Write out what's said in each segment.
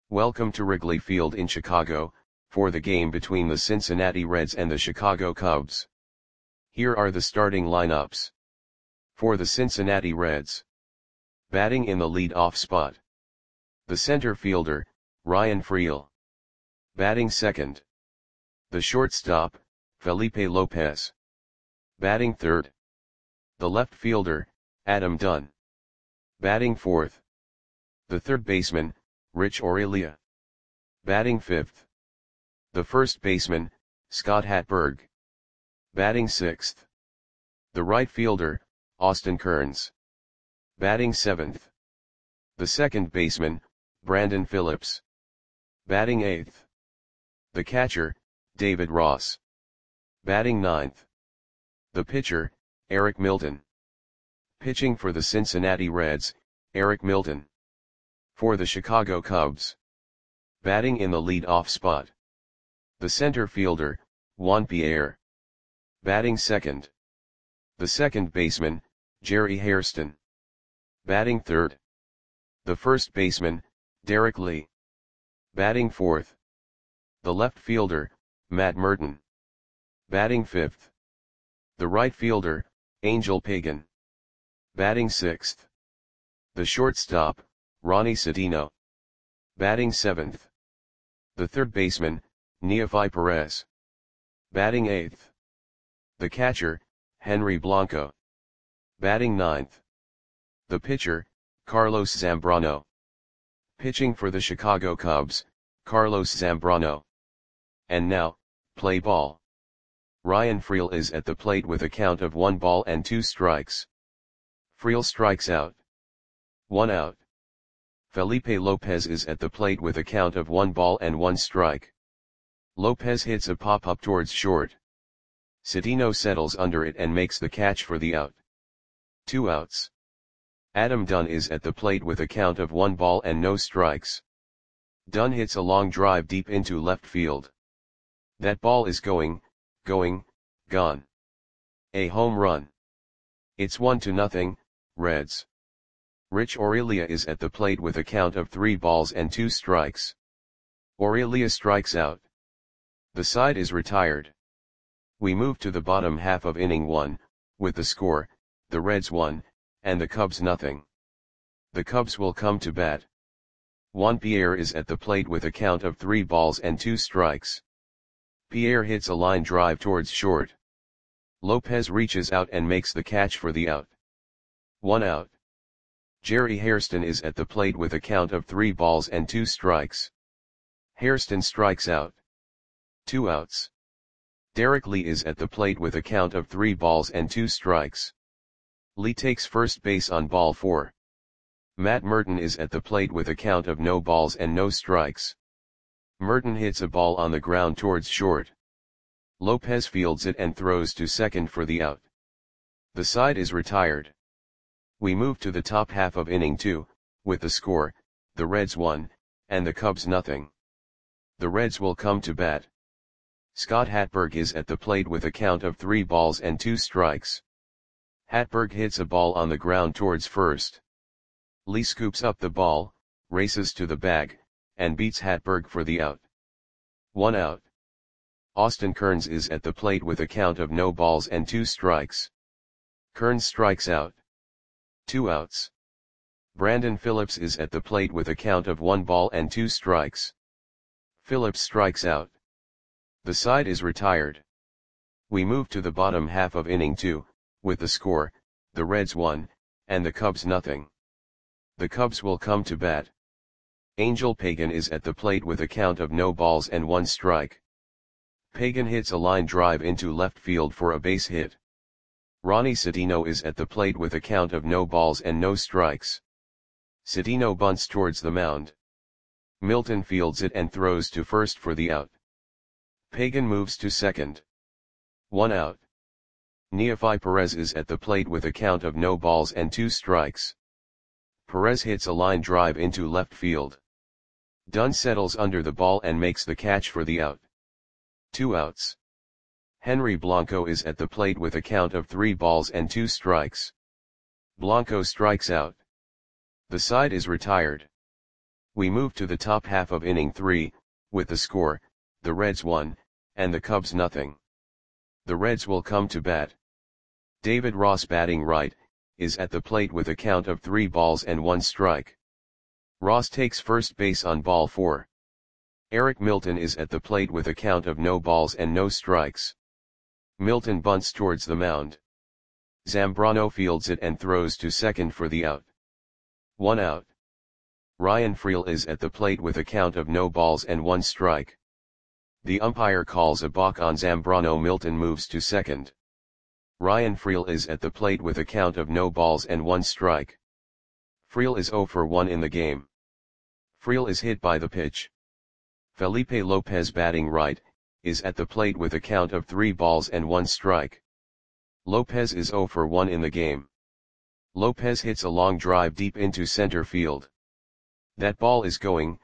Welcome to Wrigley Field in Chicago, for the game between the Cincinnati Reds and the Chicago Cubs. Here are the starting lineups. For the Cincinnati Reds. Batting in the lead-off spot. The center fielder, Ryan Freel. Batting second. The shortstop, Felipe Lopez. Batting third. The left fielder, Adam Dunn. Batting fourth. The third baseman, Rich Aurilia. Batting fifth. The first baseman, Scott Hatteberg. Batting sixth. The right fielder, Austin Kearns. Batting seventh. The second baseman, Brandon Phillips. Batting eighth. The catcher, David Ross. Batting ninth. The pitcher, Eric Milton. Pitching for the Cincinnati Reds, Eric Milton. For the Chicago Cubs. Batting in the lead-off spot. The center fielder, Juan Pierre. Batting second. The second baseman, Jerry Hairston. Batting third. The first baseman, Derek Lee. Batting fourth. The left fielder, Matt Merton. Batting fifth. The right fielder, Angel Pagan. Batting sixth. The shortstop, Ronnie Cedeno. Batting seventh. The third baseman, Neofi Perez. Batting eighth. The catcher, Henry Blanco. Batting ninth. The pitcher, Carlos Zambrano. Pitching for the Chicago Cubs, Carlos Zambrano. And now, play ball. Ryan Freel is at the plate with a count of 1 ball and 2 strikes. Freel strikes out. 1 out. Felipe Lopez is at the plate with a count of 1 ball and 1 strike. Lopez hits a pop-up towards short. Cedeno settles under it and makes the catch for the out. 2 outs. Adam Dunn is at the plate with a count of 1 ball and no strikes. Dunn hits a long drive deep into left field. That ball is gone. A home run. It's 1-0, Reds. Rich Aurilia is at the plate with a count of 3 balls and 2 strikes. Aurilia strikes out. The side is retired. We move to the bottom half of inning 1, with the score, the Reds 1, and the Cubs nothing. The Cubs will come to bat. Juan Pierre is at the plate with a count of 3 balls and 2 strikes. Pierre hits a line drive towards short. Lopez reaches out and makes the catch for the out. 1 out. Jerry Hairston is at the plate with a count of 3 balls and 2 strikes. Hairston strikes out. 2 outs. Derek Lee is at the plate with a count of 3 balls and 2 strikes. Lee takes first base on ball 4. Matt Merton is at the plate with a count of no balls and no strikes. Merton hits a ball on the ground towards short. Lopez fields it and throws to second for the out. The side is retired. We move to the top half of inning 2, with the score, the Reds 1, and the Cubs nothing. The Reds will come to bat. Scott Hatteberg is at the plate with a count of 3 balls and 2 strikes. Hatteberg hits a ball on the ground towards first. Lee scoops up the ball, races to the bag, and beats Hatteberg for the out. 1 out. Austin Kearns is at the plate with a count of no balls and 2 strikes. Kearns strikes out. 2 outs. Brandon Phillips is at the plate with a count of 1 ball and 2 strikes. Phillips strikes out. The side is retired. We move to the bottom half of inning 2, with the score, the Reds 1, and the Cubs nothing. The Cubs will come to bat. Angel Pagan is at the plate with a count of no balls and 1 strike. Pagan hits a line drive into left field for a base hit. Ronnie Cedeno is at the plate with a count of no balls and no strikes. Cedeno bunts towards the mound. Milton fields it and throws to first for the out. Pagan moves to second. 1 out. Neofi Perez is at the plate with a count of no balls and 2 strikes. Perez hits a line drive into left field. Dunn settles under the ball and makes the catch for the out. 2 outs. Henry Blanco is at the plate with a count of 3 balls and 2 strikes. Blanco strikes out. The side is retired. We move to the top half of inning 3, with the score, the Reds 1, and the Cubs nothing. The Reds will come to bat. David Ross, batting right, is at the plate with a count of 3 balls and 1 strike. Ross takes first base on ball 4. Eric Milton is at the plate with a count of no balls and no strikes. Milton bunts towards the mound. Zambrano fields it and throws to second for the out. 1 out. Ryan Freel is at the plate with a count of no balls and 1 strike. The umpire calls a balk on Zambrano. Milton moves to second. Ryan Freel is at the plate with a count of no balls and 1 strike. Freel is 0 for 1 in the game. Freel is hit by the pitch. Felipe Lopez, batting right, is at the plate with a count of 3 balls and 1 strike. Lopez is 0 for 1 in the game. Lopez hits a long drive deep into center field. That ball is gone.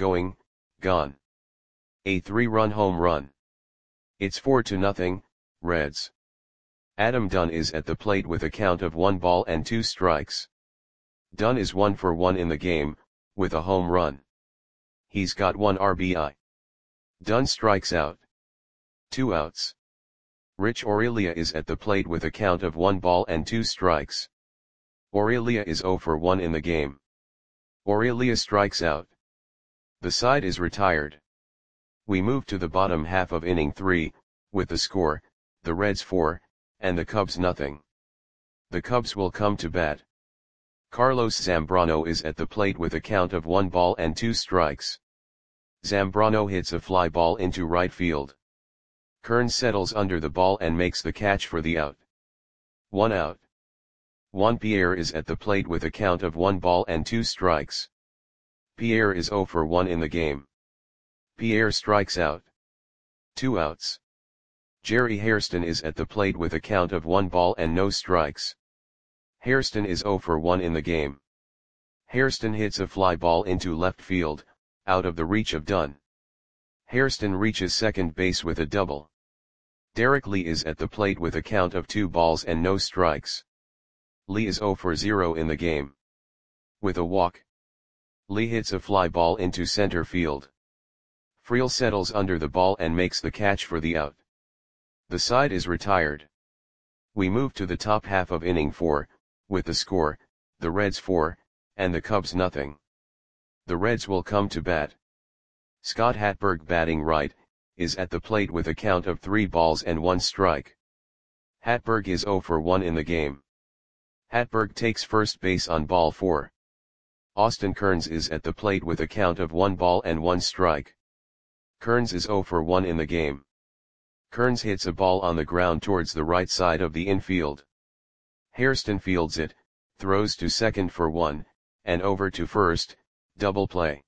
A 3-run home run. It's 4-0, Reds. Adam Dunn is at the plate with a count of 1 ball and 2 strikes. Dunn is 1 for 1 in the game, with a home run. He's got 1 RBI. Dunn strikes out. 2 outs. Rich Aurelia is at the plate with a count of 1 ball and 2 strikes. Aurelia is 0 for 1 in the game. Aurelia strikes out. The side is retired. We move to the bottom half of inning 3, with the score, the Reds 4, and the Cubs nothing. The Cubs will come to bat. Carlos Zambrano is at the plate with a count of 1 ball and 2 strikes. Zambrano hits a fly ball into right field. Kearns settles under the ball and makes the catch for the out. 1 out. Juan Pierre is at the plate with a count of 1 ball and 2 strikes. Pierre is 0 for 1 in the game. Pierre strikes out. 2 outs. Jerry Hairston is at the plate with a count of 1 ball and no strikes. Hairston is 0 for 1 in the game. Hairston hits a fly ball into left field, out of the reach of Dunn. Hairston reaches second base with a double. Derek Lee is at the plate with a count of 2 balls and no strikes. Lee is 0 for 0 in the game. With a walk, Lee hits a fly ball into center field. Freel settles under the ball and makes the catch for the out. The side is retired. We move to the top half of inning 4, with the score, the Reds 4, and the Cubs nothing. The Reds will come to bat. Scott Hatberg, batting right, is at the plate with a count of 3 balls and 1 strike. Hatberg is 0 for 1 in the game. Hatberg takes first base on ball 4. Austin Kearns is at the plate with a count of 1 ball and 1 strike. Kearns is 0 for 1 in the game. Kearns hits a ball on the ground towards the right side of the infield. Hairston fields it, throws to second for 1, and over to first, double play.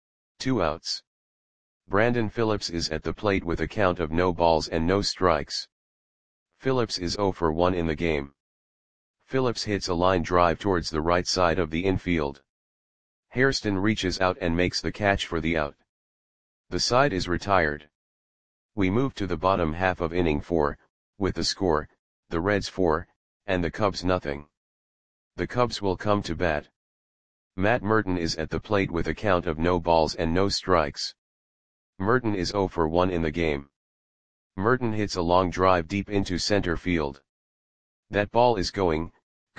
2 outs. Brandon Phillips is at the plate with a count of no balls and no strikes. Phillips is 0 for 1 in the game. Phillips hits a line drive towards the right side of the infield. Hairston reaches out and makes the catch for the out. The side is retired. We move to the bottom half of inning 4, with the score, the Reds 4, and the Cubs nothing. The Cubs will come to bat. Matt Merton is at the plate with a count of no balls and no strikes. Merton is 0 for 1 in the game. Merton hits a long drive deep into center field. That ball is gone.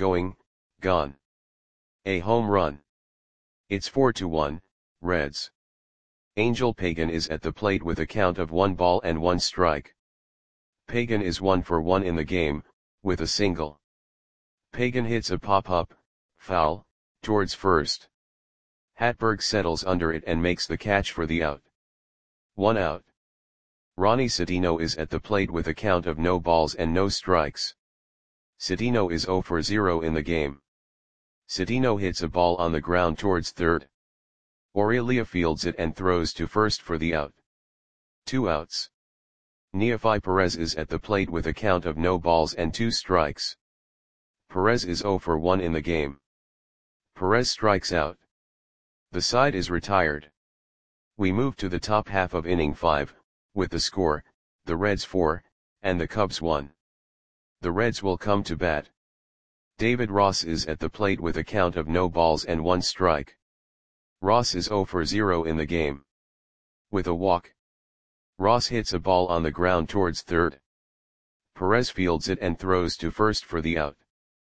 A home run. It's 4-1, Reds. Angel Pagan is at the plate with a count of 1 ball and 1 strike. Pagan is 1 for 1 in the game, with a single. Pagan hits a pop-up, foul, towards first. Hatberg settles under it and makes the catch for the out. 1 out. Ronnie Cedeno is at the plate with a count of no balls and no strikes. Cedeno is 0 for 0 in the game. Cedeno hits a ball on the ground towards third. Aurelia fields it and throws to first for the out. 2 outs. Neefi Perez is at the plate with a count of no balls and 2 strikes. Perez is 0 for 1 in the game. Perez strikes out. The side is retired. We move to the top half of inning 5, with the score, the Reds 4, and the Cubs 1. The Reds will come to bat. David Ross is at the plate with a count of no balls and 1 strike. Ross is 0 for 0 in the game. With a walk, Ross hits a ball on the ground towards third. Perez fields it and throws to first for the out.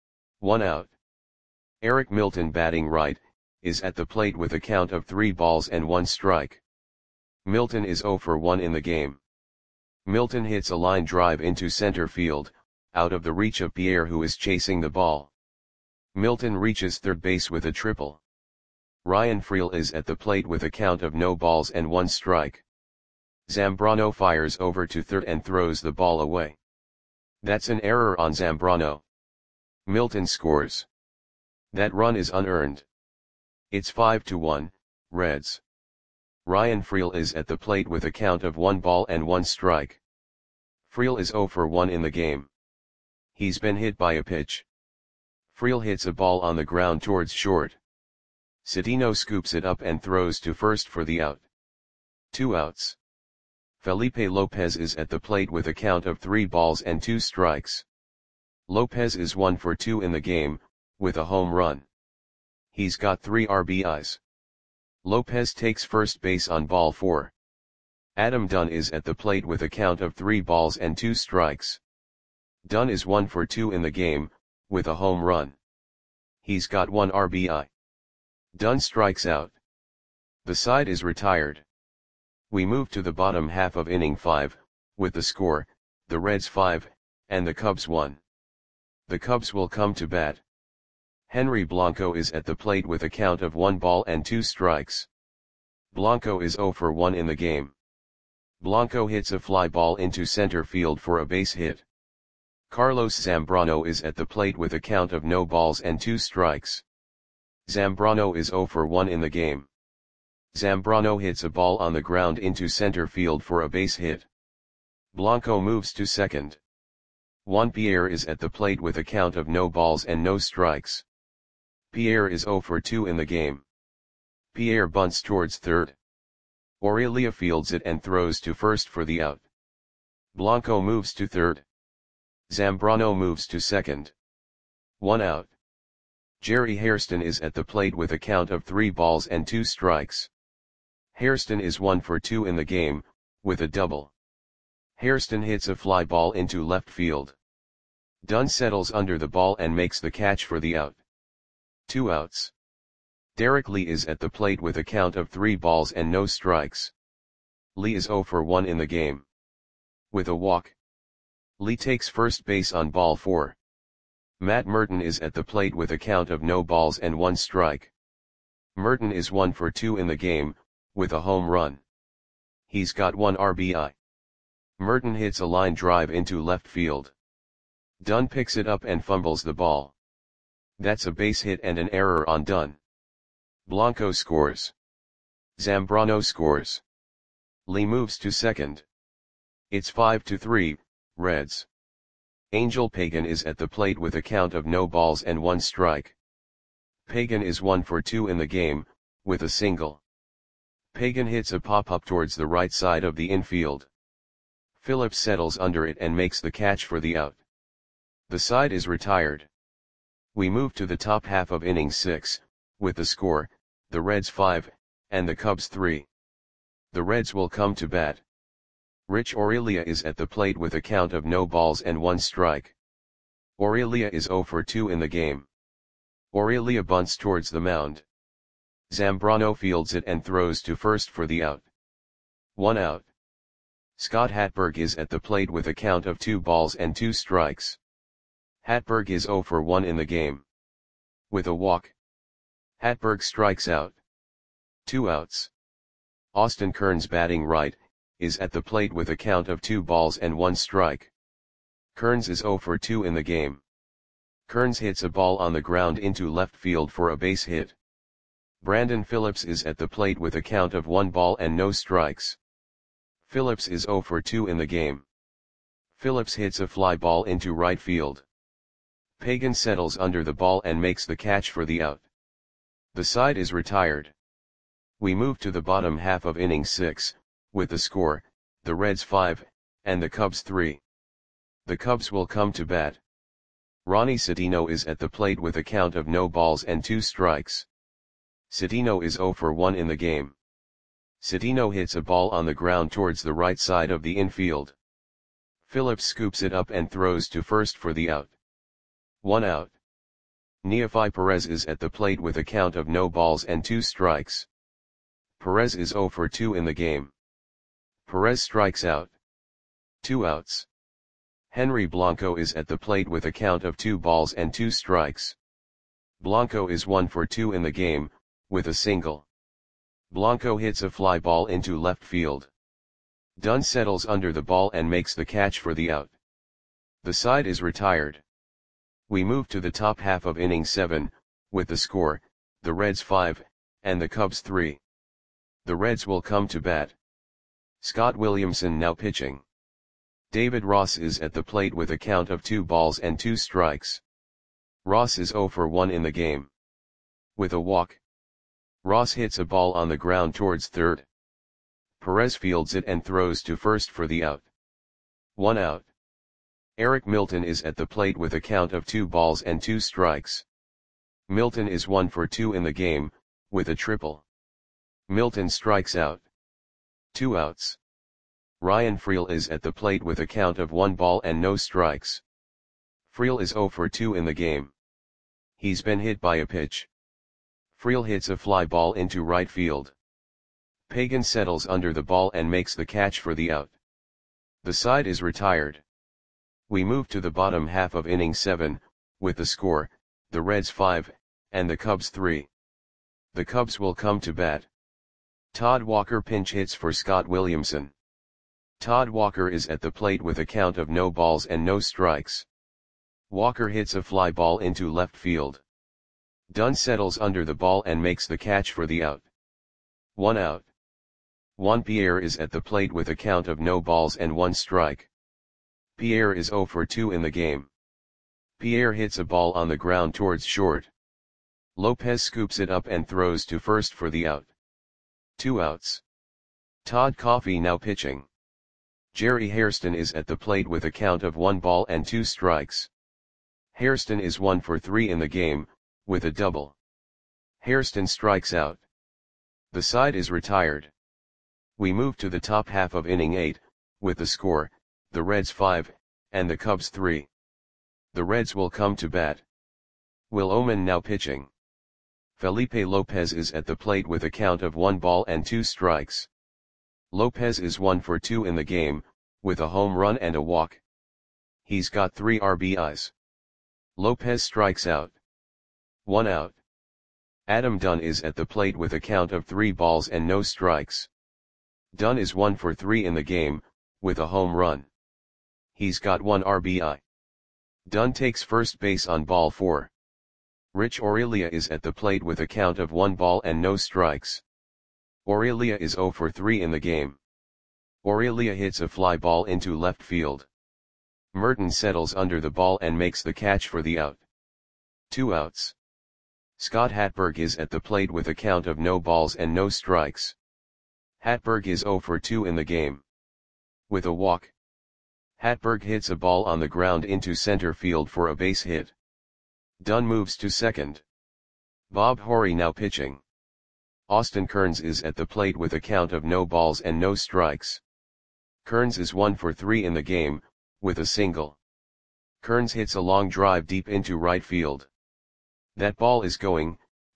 1 out. Eric Milton, batting right, is at the plate with a count of 3 balls and 1 strike. Milton is 0 for 1 in the game. Milton hits a line drive into center field, out of the reach of Pierre, who is chasing the ball. Milton reaches third base with a triple. Ryan Freel is at the plate with a count of no balls and 1 strike. Zambrano fires over to third and throws the ball away. That's an error on Zambrano. Milton scores. That run is unearned. It's 5-1, Reds. Ryan Freel is at the plate with a count of 1 ball and 1 strike. Freel is 0 for 1 in the game. He's been hit by a pitch. Freel hits a ball on the ground towards short. Cedeno scoops it up and throws to first for the out. 2 outs. Felipe Lopez is at the plate with a count of 3 balls and 2 strikes. Lopez is 1 for 2 in the game, with a home run. He's got 3 RBIs. Lopez takes first base on ball 4. Adam Dunn is at the plate with a count of 3 balls and 2 strikes. Dunn is 1 for 2 in the game, with a home run. He's got 1 RBI. Dunn strikes out. The side is retired. We move to the bottom half of inning 5, with the score, the Reds 5, and the Cubs 1. The Cubs will come to bat. Henry Blanco is at the plate with a count of 1 ball and 2 strikes. Blanco is 0 for 1 in the game. Blanco hits a fly ball into center field for a base hit. Carlos Zambrano is at the plate with a count of no balls and 2 strikes. Zambrano is 0 for 1 in the game. Zambrano hits a ball on the ground into center field for a base hit. Blanco moves to second. Juan Pierre is at the plate with a count of no balls and no strikes. Pierre is 0 for 2 in the game. Pierre bunts towards third. Aurelia fields it and throws to first for the out. Blanco moves to third. Zambrano moves to second. 1 out. Jerry Hairston is at the plate with a count of 3 balls and 2 strikes. Hairston is 1 for 2 in the game, with a double. Hairston hits a fly ball into left field. Dunn settles under the ball and makes the catch for the out. 2 outs. Derek Lee is at the plate with a count of 3 balls and no strikes. Lee is 0 for 1 in the game. With a walk, Lee takes first base on ball 4. Matt Merton is at the plate with a count of no balls and 1 strike. Merton is 1 for 2 in the game, with a home run. He's got 1 RBI. Merton hits a line drive into left field. Dunn picks it up and fumbles the ball. That's a base hit and an error on Dunn. Blanco scores. Zambrano scores. Lee moves to second. It's 5-3, Reds. Angel Pagan is at the plate with a count of no balls and 1 strike. Pagan is 1 for 2 in the game, with a single. Pagan hits a pop-up towards the right side of the infield. Phillips settles under it and makes the catch for the out. The side is retired. We move to the top half of inning 6, with the score, the Reds 5, and the Cubs 3. The Reds will come to bat. Rich Aurelia is at the plate with a count of no balls and 1 strike. Aurelia is 0 for 2 in the game. Aurelia bunts towards the mound. Zambrano fields it and throws to first for the out. 1 out. Scott Hatberg is at the plate with a count of 2 balls and 2 strikes. Hatberg is 0 for 1 in the game. With a walk, Hatberg strikes out. 2 outs. Austin Kearns, batting right, is at the plate with a count of 2 balls and 1 strike. Kearns is 0 for 2 in the game. Kearns hits a ball on the ground into left field for a base hit. Brandon Phillips is at the plate with a count of 1 ball and no strikes. Phillips is 0 for 2 in the game. Phillips hits a fly ball into right field. Pagan settles under the ball and makes the catch for the out. The side is retired. We move to the bottom half of inning 6, with the score, the Reds 5, and the Cubs 3. The Cubs will come to bat. Ronnie Cedeno is at the plate with a count of no balls and 2 strikes. Citino is 0 for 1 in the game. Citino hits a ball on the ground towards the right side of the infield. Phillips scoops it up and throws to first for the out. 1 out. Neefi Perez is at the plate with a count of no balls and 2 strikes. Perez is 0 for 2 in the game. Perez strikes out. 2 outs. Henry Blanco is at the plate with a count of 2 balls and 2 strikes. Blanco is 1 for 2 in the game, with a single. Blanco hits a fly ball into left field. Dunn settles under the ball and makes the catch for the out. The side is retired. We move to the top half of inning 7, with the score, the Reds 5, and the Cubs 3. The Reds will come to bat. Scott Williamson now pitching. David Ross is at the plate with a count of 2 balls and 2 strikes. Ross is 0 for 1 in the game. With a walk. Ross hits a ball on the ground towards third. Perez fields it and throws to first for the out. 1 out. Eric Milton is at the plate with a count of 2 balls and 2 strikes. Milton is 1 for 2 in the game, with a triple. Milton strikes out. 2 outs. Ryan Freel is at the plate with a count of 1 ball and no strikes. Freel is 0 for 2 in the game. He's been hit by a pitch. Freel hits a fly ball into right field. Pagan settles under the ball and makes the catch for the out. The side is retired. We move to the bottom half of inning 7, with the score, the Reds 5, and the Cubs 3. The Cubs will come to bat. Todd Walker pinch hits for Scott Williamson. Todd Walker is at the plate with a count of no balls and no strikes. Walker hits a fly ball into left field. Dunn settles under the ball and makes the catch for the out. 1 out. Juan Pierre is at the plate with a count of no balls and 1 strike. Pierre is 0 for 2 in the game. Pierre hits a ball on the ground towards short. Lopez scoops it up and throws to first for the out. 2 outs. Todd Coffey now pitching. Jerry Hairston is at the plate with a count of 1 ball and 2 strikes. Hairston is 1 for 3 in the game, with a double. Hairston strikes out. The side is retired. We move to the top half of inning 8, with the score, the Reds 5, and the Cubs 3. The Reds will come to bat. Will Oman now pitching. Felipe Lopez is at the plate with a count of 1 ball and 2 strikes. Lopez is 1 for 2 in the game, with a home run and a walk. He's got 3 RBIs. Lopez strikes out. 1 out. Adam Dunn is at the plate with a count of 3 balls and no strikes. Dunn is 1 for 3 in the game, with a home run. He's got 1 RBI. Dunn takes first base on ball 4. Rich Aurelia is at the plate with a count of 1 ball and no strikes. Aurelia is 0 for 3 in the game. Aurelia hits a fly ball into left field. Merton settles under the ball and makes the catch for the out. 2 outs. Scott Hatberg is at the plate with a count of no balls and no strikes. Hatberg is 0 for 2 in the game. With a walk. Hatberg hits a ball on the ground into center field for a base hit. Dunn moves to second. Bob Horry now pitching. Austin Kearns is at the plate with a count of no balls and no strikes. Kearns is 1 for 3 in the game, with a single. Kearns hits a long drive deep into right field. That ball is gone.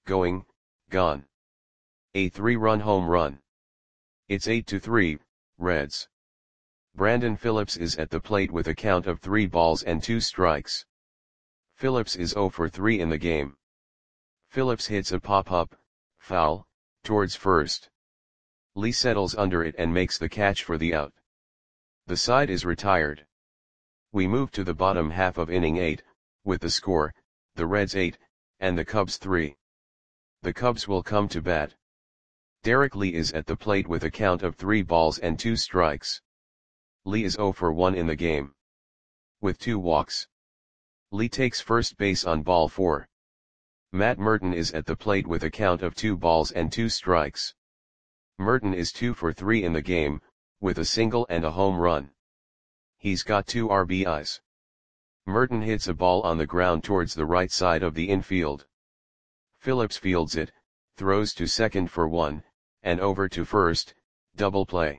A 3-run home run. It's 8-3, Reds. Brandon Phillips is at the plate with a count of 3 balls and 2 strikes. Phillips is 0 for 3 in the game. Phillips hits a pop-up, foul, towards first. Lee settles under it and makes the catch for the out. The side is retired. We move to the bottom half of inning 8, with the score, the Reds 8, and the Cubs 3. The Cubs will come to bat. Derek Lee is at the plate with a count of 3 balls and 2 strikes. Lee is 0 for 1 in the game. With 2 walks. Lee takes first base on ball 4. Matt Merton is at the plate with a count of 2 balls and 2 strikes. Merton is 2 for 3 in the game, with a single and a home run. He's got 2 RBIs. Merton hits a ball on the ground towards the right side of the infield. Phillips fields it, throws to second for 1, and over to first, double play.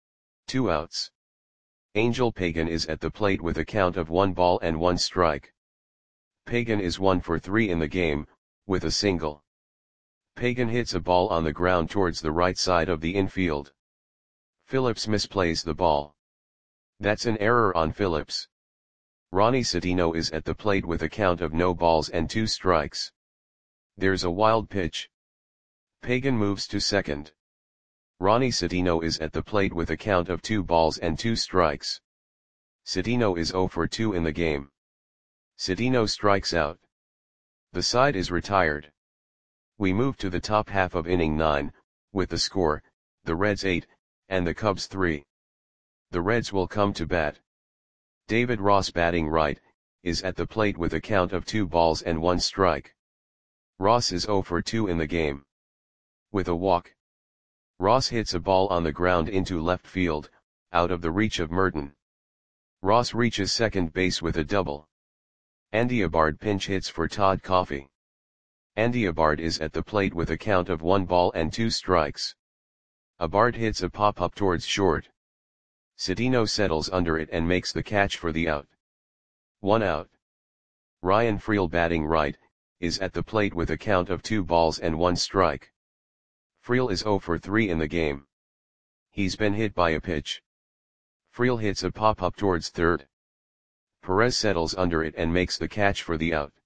2 outs. Angel Pagan is at the plate with a count of 1 ball and 1 strike. Pagan is 1 for 3 in the game, with a single. Pagan hits a ball on the ground towards the right side of the infield. Phillips misplays the ball. That's an error on Phillips. Ronnie Citino is at the plate with a count of no balls and 2 strikes. There's a wild pitch. Pagan moves to second. Ronnie Citino is at the plate with a count of 2 balls and 2 strikes. Citino is 0 for 2 in the game. Citino strikes out. The side is retired. We move to the top half of inning 9, with the score, the Reds 8, and the Cubs 3. The Reds will come to bat. David Ross, batting right, is at the plate with a count of 2 balls and 1 strike. Ross is 0 for 2 in the game. With a walk, Ross hits a ball on the ground into left field, out of the reach of Merton. Ross reaches second base with a double. Andy Abard pinch hits for Todd Coffey. Andy Abard is at the plate with a count of 1 ball and 2 strikes. Abard hits a pop-up towards short. Citino settles under it and makes the catch for the out. 1 out. Ryan Freel, batting right, is at the plate with a count of 2 balls and 1 strike. Freel is 0 for 3 in the game. He's been hit by a pitch. Freel hits a pop-up towards third. Perez settles under it and makes the catch for the out.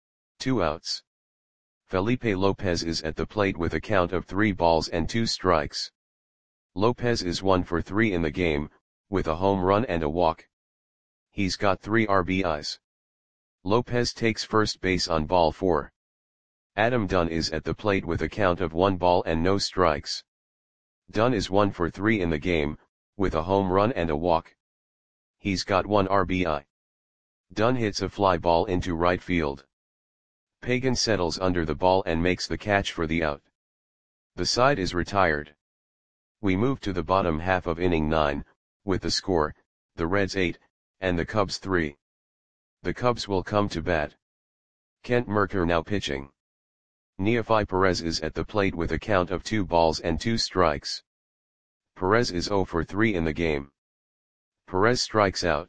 2 outs. Felipe Lopez is at the plate with a count of 3 balls and 2 strikes. Lopez is 1 for 3 in the game, with a home run and a walk. He's got 3 RBIs. Lopez takes first base on ball 4. Adam Dunn is at the plate with a count of 1 ball and no strikes. Dunn is 1 for 3 in the game, with a home run and a walk. He's got 1 RBI. Dunn hits a fly ball into right field. Pagan settles under the ball and makes the catch for the out. The side is retired. We move to the bottom half of inning 9, with the score, the Reds 8, and the Cubs 3. The Cubs will come to bat. Kent Mercker now pitching. Neefi Perez is at the plate with a count of 2 balls and 2 strikes. Perez is 0 for 3 in the game. Perez strikes out.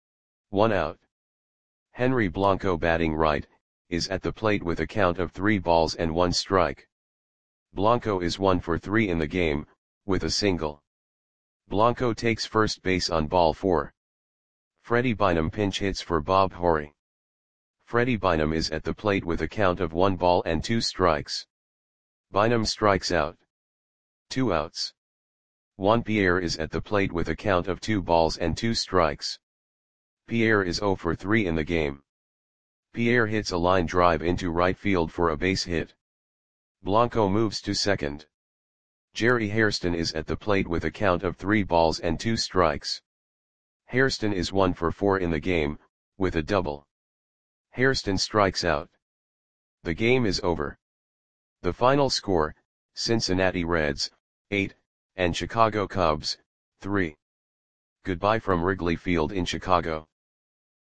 1 out. Henry Blanco, batting right, is at the plate with a count of 3 balls and 1 strike. Blanco is 1 for 3 in the game, with a single. Blanco takes first base on ball 4. Freddie Bynum pinch hits for Bob Horry. Freddie Bynum is at the plate with a count of 1 ball and 2 strikes. Bynum strikes out. 2 outs. Juan Pierre is at the plate with a count of 2 balls and 2 strikes. Pierre is 0 for 3 in the game. Pierre hits a line drive into right field for a base hit. Blanco moves to second. Jerry Hairston is at the plate with a count of 3 balls and 2 strikes. Hairston is 1 for 4 in the game, with a double. Hairston strikes out. The game is over. The final score, Cincinnati Reds, 8, and Chicago Cubs, 3. Goodbye from Wrigley Field in Chicago.